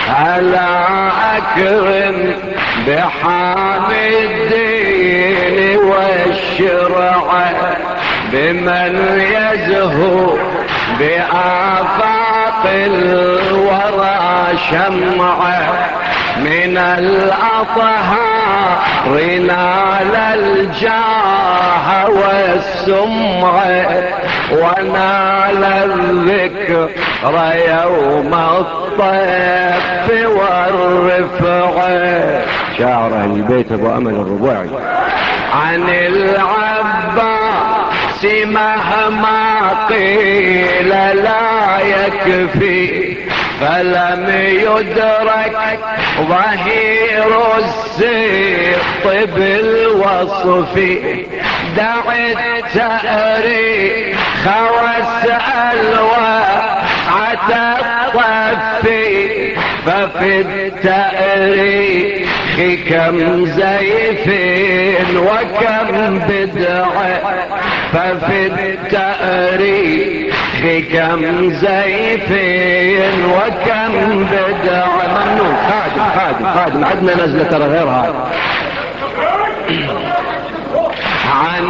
ألا أكرم بحامي الدين والشرع بمن يزهو بآفاق الورى شمعه من الأطهار نال الجاه والسمعه ونال الذكر يوم الطيف والرفعه. شاعر أهل البيت أبو أمل الرباعي. عن العباس مهما قيل لا يكفي فلم يدرك ظهير السبط بالوصف. دع التأريخ واسأل وعد الطفي ففي التأريخ كم زيف وكم بدعة. ففي التأريخ كم زيف وكم بدعة. ممنون. خادم عدنا نزلة ترى غير هاي. عن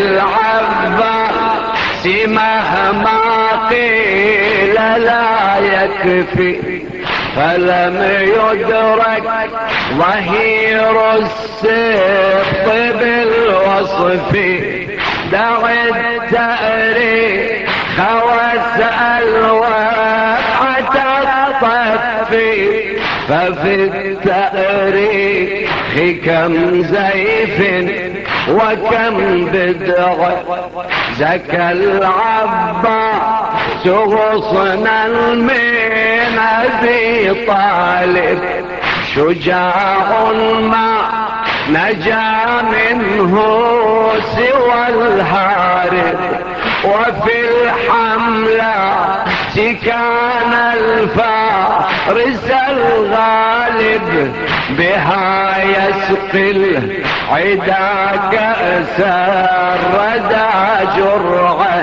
العباس مهما قيل لا يكفي فلم يدرك ظهير السبط بالوصف. دع التأريخ واسأل وقعة الطفي ففي التأريخ كم زيف وكم بدعة. زكى العباس غصنا من أبي طالب شجاع ما نجا منه سوى الهارب. وفي الحملة كان الفارس الغالب بها يسقي العدا كأس الردى جرعة.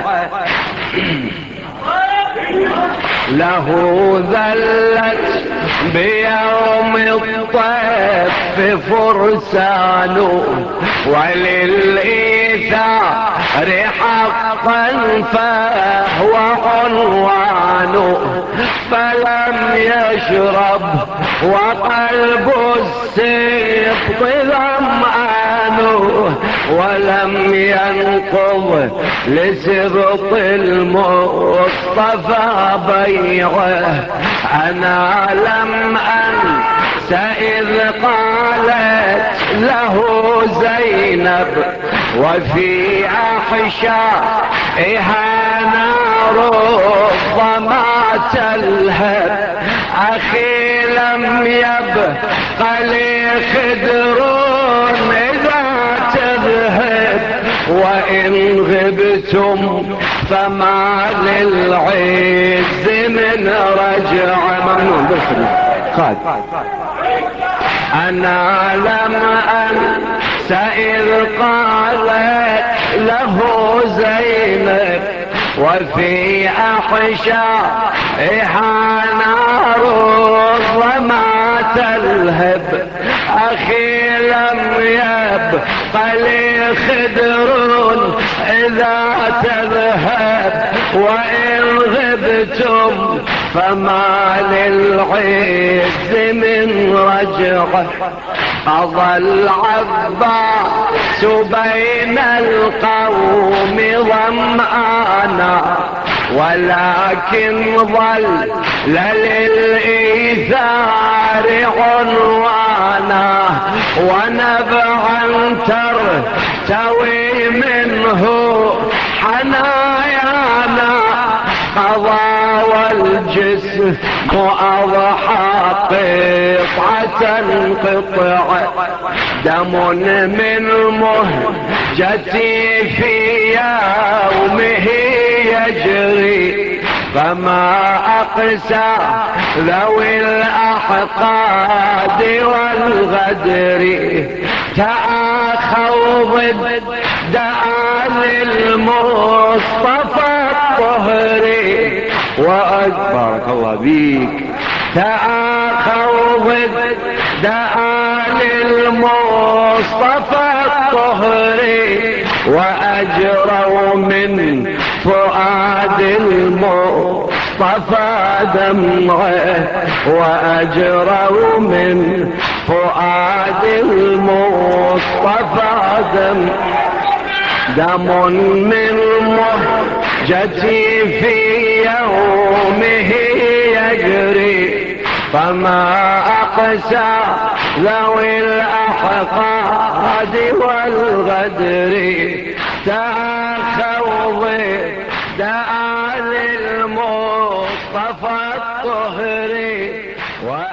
له ذلت بيوم الطيف فرسان وللإيثار حقا فهو عنوان. فلم يشرب وقلب السبط ظمآن ولم ينقض لسبط المصطفى بيعه. أنا لم أنس إذ قالت له زينب وفي أحشائها نار الظما تلهب. أخي لم يبق لي خدر إذا تذهب وإن غبتم فما للعز من رجع. ممنون بالخدمة. خالد. أنا لم أنس إذ قالت له زينب وفي أحشائها نار الظما تلهب. أخي لم يبق لي خدر إذا تذهب وإن غبتم فما للعز من رجعه. قضى العباس بين القوم ظمآنا ولكن ظل للإيثار عنوانا. ونبعا ترتوي منه حنايانا قضى والجسم أضحى قطعة. دم من مهجتي في يومه يجري فما أقسى ذوي الأحقاد والغدر. تآخوا ضد آل المصطفى الطهري بارك الله بيك. تآخوا ضد آل المصطفى الطهري وأجروا من فؤاد المصطفى دمعه وأجروا من فؤاد المصطفى دم من مهجتي في يومه يجري فما أقسى ذوي الأحقاد والغدر تأخوا ضد آل المصطفى الطهري